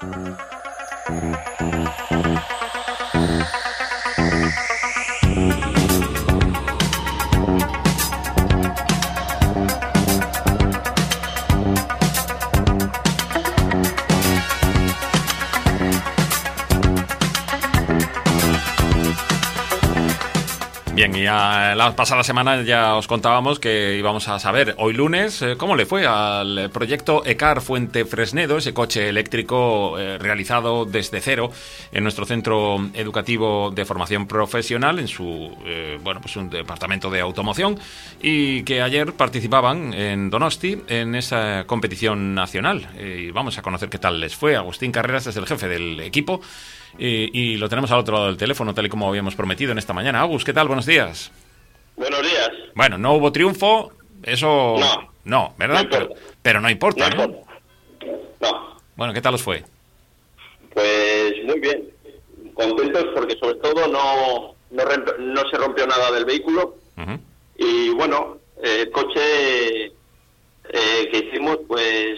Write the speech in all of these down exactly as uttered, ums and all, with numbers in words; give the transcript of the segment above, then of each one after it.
Bien, y a la pasada semana ya os contábamos que íbamos a saber hoy lunes eh, cómo le fue al proyecto ECAR Fuente Fresnedo, ese coche eléctrico eh, realizado desde cero en nuestro centro educativo de formación profesional, en su eh, bueno pues un departamento de automoción, y que ayer participaban en Donosti en esa competición nacional. Eh, y vamos a conocer qué tal les fue. Agustín Carreras es el jefe del equipo. Y, y lo tenemos al otro lado del teléfono, tal y como habíamos prometido en esta mañana. Agus, ¿qué tal? Buenos días. Buenos días. Bueno, no hubo triunfo, eso... No. No, ¿verdad? No pero, pero no importa, no, ¿no? importa. No. Bueno, ¿qué tal os fue? Pues muy bien. Contentos porque sobre todo no, no, remp- no se rompió nada del vehículo. Uh-huh. Y bueno, el coche eh, que hicimos pues...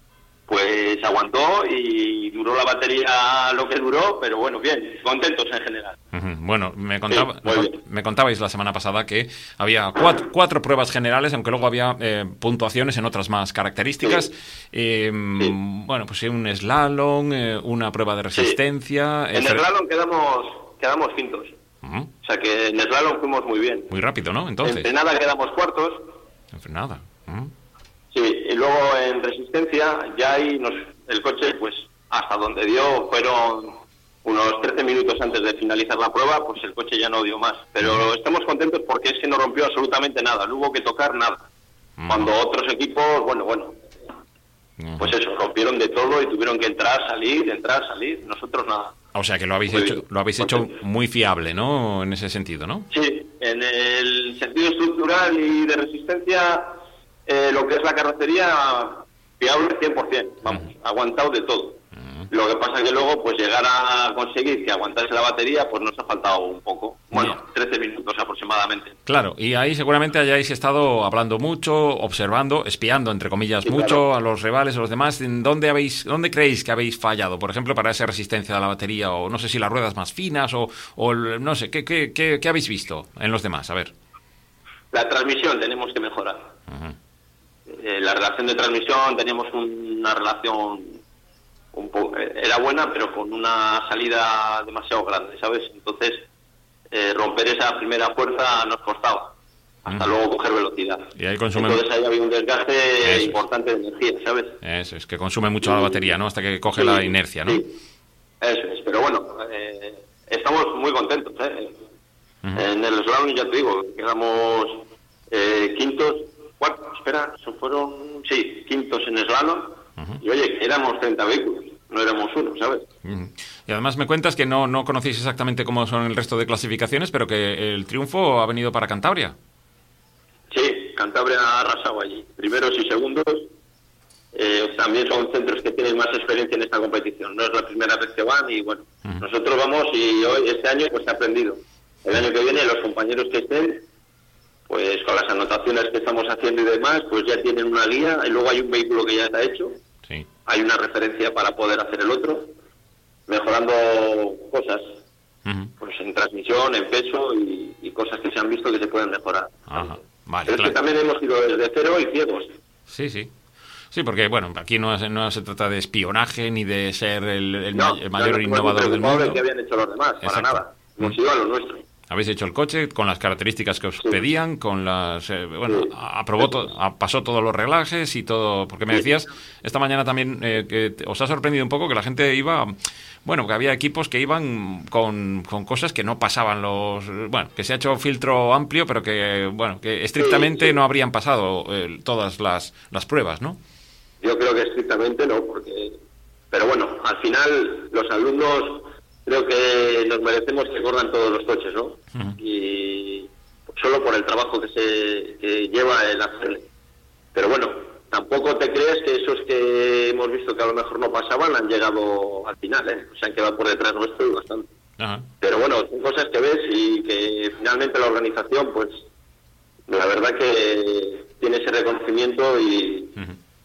pues aguantó y duró la batería lo que duró, pero bueno, bien, contentos en general. Uh-huh. Bueno, me, contaba, sí, me, me contabais la semana pasada que había cuatro, cuatro pruebas generales, aunque luego había eh, puntuaciones en otras más características. Sí. Eh, sí. Bueno, pues un slalom, eh, una prueba de resistencia... Sí. En el slalom quedamos, quedamos quintos. Uh-huh. O sea que en el slalom fuimos muy bien. Muy rápido, ¿no? Entonces. En frenada quedamos cuartos. En frenada. Uh-huh. Sí, y luego en resistencia ya ahí nos, el coche, pues hasta donde dio fueron unos trece minutos antes de finalizar la prueba, pues el coche ya no dio más. Pero uh-huh. estamos contentos porque es que no rompió absolutamente nada, no hubo que tocar nada. Uh-huh. Cuando otros equipos, bueno, bueno, uh-huh. pues eso, rompieron de todo y tuvieron que entrar, salir, entrar, salir, nosotros nada. O sea que lo habéis muy hecho, lo habéis hecho muy fiable, ¿no? En ese sentido, ¿no? Sí, en el sentido estructural y de resistencia... Eh, lo que es la carrocería, fiable cien por ciento, vamos, uh-huh. aguantado de todo. Uh-huh. Lo que pasa que luego, pues llegar a conseguir que aguantase la batería, pues nos ha faltado un poco. Bueno, yeah. trece minutos aproximadamente. Claro, y ahí seguramente hayáis estado hablando mucho, observando, espiando, entre comillas, sí, mucho claro. a los rivales, a los demás. ¿Dónde habéis, dónde creéis que habéis fallado? Por ejemplo, para esa resistencia de la batería, o no sé si las ruedas más finas, o, o no sé, ¿qué, qué, qué, qué habéis visto en los demás? A ver. La transmisión tenemos que mejorar. Uh-huh. Eh, la relación de transmisión, teníamos una relación un poco, eh, era buena, pero con una salida demasiado grande, ¿sabes? Entonces, eh, romper esa primera fuerza nos costaba, hasta uh-huh. luego coger velocidad. Y ahí consume... Entonces ahí había un desgaste Eso importante es. de energía, ¿sabes? Eso es, que consume mucho la batería, ¿no? Hasta que coge sí, la inercia, ¿no? Sí, eso es, pero bueno, eh, estamos muy contentos, ¿eh? Uh-huh. En el slalom, ya te digo, quedamos eh, quintos... Cuatro, espera, eso fueron, sí, quintos en slalom, uh-huh. y oye, éramos treinta vehículos, no éramos uno, ¿sabes? Uh-huh. Y además me cuentas que no, no conocéis exactamente cómo son el resto de clasificaciones, pero que el triunfo ha venido para Cantabria. Sí, Cantabria ha arrasado allí, primeros y segundos, eh, también son centros que tienen más experiencia en esta competición, no es la primera vez que van, y bueno, uh-huh. nosotros vamos y hoy, este año, pues se ha aprendido. El año que viene, los compañeros que estén, pues con las anotaciones que estamos haciendo y demás, pues ya tienen una guía, y luego hay un vehículo que ya está hecho, sí. hay una referencia para poder hacer el otro, mejorando cosas, uh-huh. pues en transmisión, en peso y, y cosas que se han visto que se pueden mejorar. Ajá. Vale, Pero claro. es que también hemos ido desde cero y ciegos. Sí, sí. Sí, porque bueno, aquí no, no se trata de espionaje ni de ser el, el, no, el mayor no innovador del mundo. De que habían hecho los demás, para Exacto. nada. Hemos uh-huh. ido a lo nuestro. Habéis hecho el coche con las características que os sí. pedían, con las eh, bueno, sí. aprobó to, a, pasó todos los reglajes y todo, porque me sí. decías esta mañana también eh, que os ha sorprendido un poco que la gente iba, bueno, que había equipos que iban con, con cosas que no pasaban los, bueno, que se ha hecho filtro amplio, pero que bueno, que estrictamente sí, sí. no habrían pasado eh, todas las las pruebas, ¿no? Yo creo que estrictamente no, porque, pero bueno, al final los alumnos creo que nos merecemos que corran todos los coches, ¿no? Uh-huh. Y solo por el trabajo que se que lleva el hacerle. Pero bueno, tampoco te crees que esos que hemos visto que a lo mejor no pasaban han llegado al final, ¿eh? Se han quedado por detrás nuestro y bastante. Uh-huh. Pero bueno, son cosas que ves y que finalmente la organización, pues, la verdad que tiene ese reconocimiento y, uh-huh.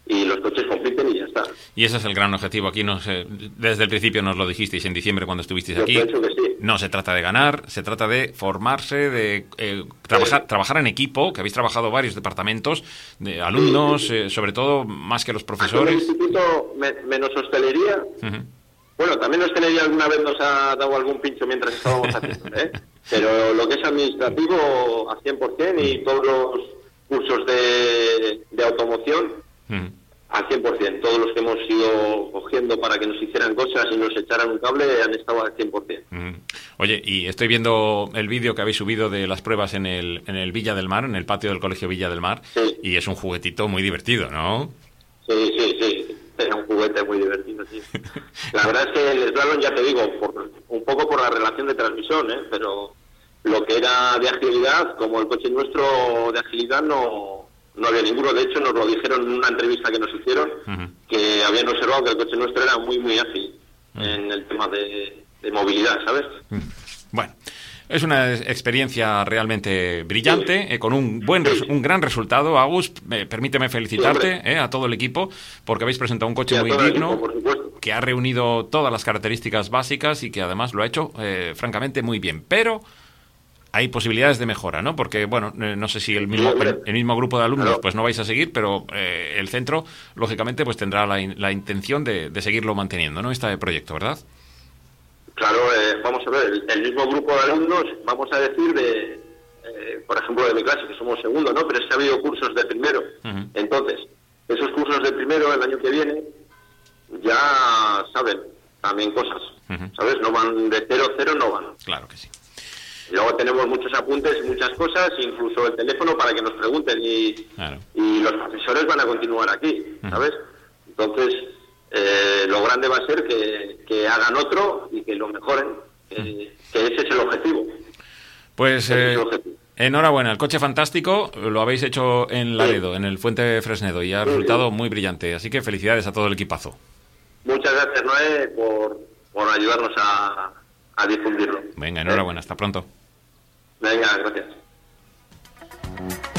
y los coches compiten y ya está. Y ese es el gran objetivo. Aquí no sé, desde el principio nos lo dijisteis en diciembre cuando estuvisteis Yo aquí. pienso que sí. No se trata de ganar, se trata de formarse, de eh, trabajar, Sí. trabajar en equipo, que habéis trabajado varios departamentos, de alumnos, Sí, sí. eh, sobre todo más que los Aquí en el profesores. instituto, me- menos hostelería. Ujú. Bueno, también hostelería alguna vez nos ha dado algún pincho mientras estábamos haciendo, ¿eh? Pero lo que es administrativo a cien por ciento y todos los cursos de, de automoción Ujú. al cien por ciento. Todos los que hemos ido cogiendo para que nos hicieran cosas y nos echaran un cable han estado al cien por ciento. Mm. Oye, y estoy viendo el vídeo que habéis subido de las pruebas en el, en el Villa del Mar, en el patio del Colegio Villa del Mar, Sí. y es un juguetito muy divertido, ¿no? Sí, sí, sí. Era un juguete muy divertido, sí. La verdad es que el slalom, ya te digo, por, un poco por la relación de transmisión, ¿eh? Pero lo que era de agilidad, como el coche nuestro de agilidad, no, no había ninguno. De hecho, nos lo dijeron en una entrevista que nos hicieron, Ujú. que habían observado que el coche nuestro era muy, muy ágil en el tema de, de movilidad, ¿sabes? Bueno, es una experiencia realmente brillante, eh, con un buen, res- un gran resultado. Agus, eh, permíteme felicitarte Sí, eh, a todo el equipo, porque habéis presentado un coche Sí, a muy todo el digno, equipo, por supuesto. que ha reunido todas las características básicas y que además lo ha hecho, eh, francamente, muy bien. Pero hay posibilidades de mejora, ¿no? Porque, bueno, eh, no sé si el mismo, Sí, hombre. el, el mismo grupo de alumnos Claro. pues no vais a seguir, pero eh, el centro, lógicamente, pues tendrá la, in- la intención de, de seguirlo manteniendo, ¿no? Este proyecto, ¿verdad? Claro, eh, vamos a ver, el, el mismo grupo de alumnos, vamos a decir, de, eh, por ejemplo, de mi clase, que somos segundo, ¿no? Pero es que ha habido cursos de primero. Ujú. Entonces, esos cursos de primero, el año que viene, ya saben también cosas, Ujú. ¿sabes? No van de cero a cero, no van. Claro que sí. Y luego tenemos muchos apuntes y muchas cosas, incluso el teléfono para que nos pregunten y, Claro. y los profesores van a continuar aquí, ¿sabes? Entonces, eh, lo grande va a ser que, que hagan otro y que lo mejoren, que, que ese es el objetivo. Pues Ese es eh, el objetivo. enhorabuena, el coche fantástico lo habéis hecho en Laredo, en el Fuente Fresnedo, y ha Sí, resultado sí. muy brillante. Así que felicidades a todo el equipazo. Muchas gracias, Noé, por, por ayudarnos a, a difundirlo. Venga, enhorabuena, hasta pronto. Venga, gracias.